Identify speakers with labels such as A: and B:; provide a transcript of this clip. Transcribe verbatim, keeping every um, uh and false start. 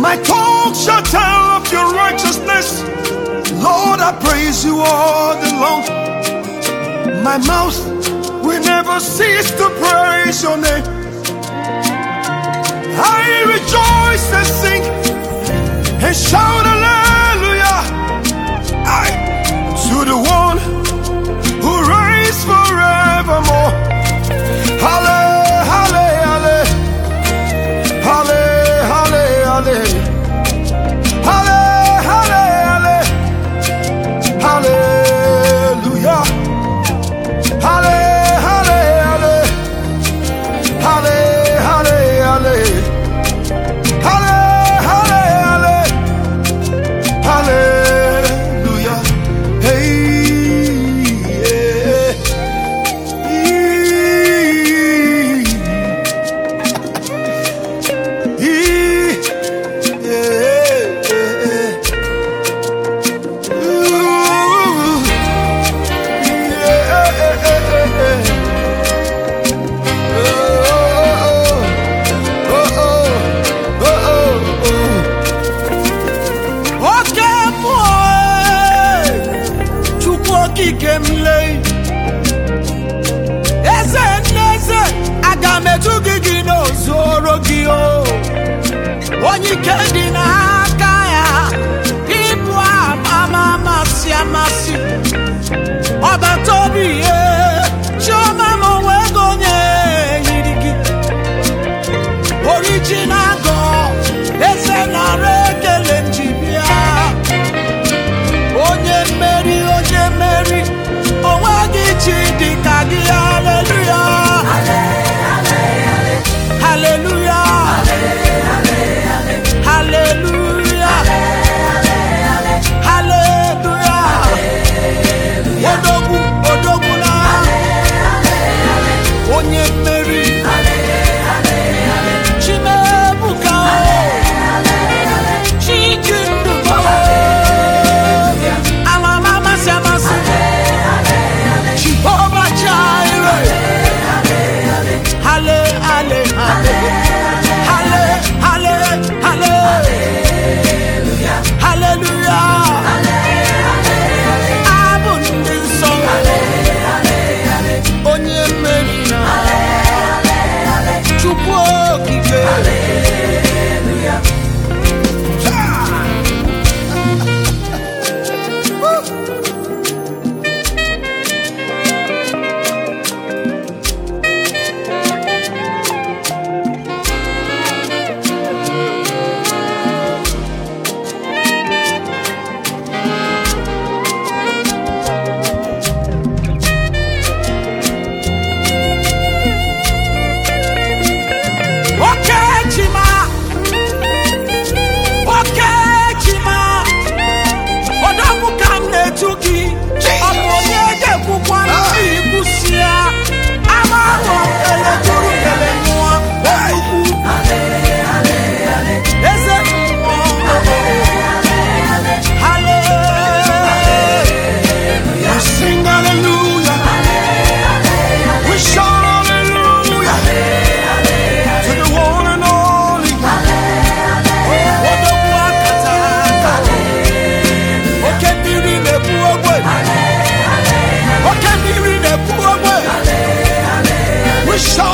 A: My tongue shall tell of your righteousness. Lord, I praise you all day long. My mouth will never cease to praise your name. I rejoice and sing and shout hallelujah. I to the one who reigns forevermore. Halle, halle, halle, halle, halle, halle, halle, halle, halle, hallelujah, halle, halle, halle, halle, halle, halle, halle, halle, halle, hallelujah. Hey, yeah. Onye kendi na aka ya ibu ama masi amasi obatobi ye choma mo wegonye yirigi original God ese na rekele njibia onye meri onye meri onwagi chidi kagi hallelujah hallelujah hallelujah, hallelujah, odogu, odogu na, onye meri, chimebuka, chikunduba, amama masamasi, Jehovah Jireh, halle, halle, halle. We shout.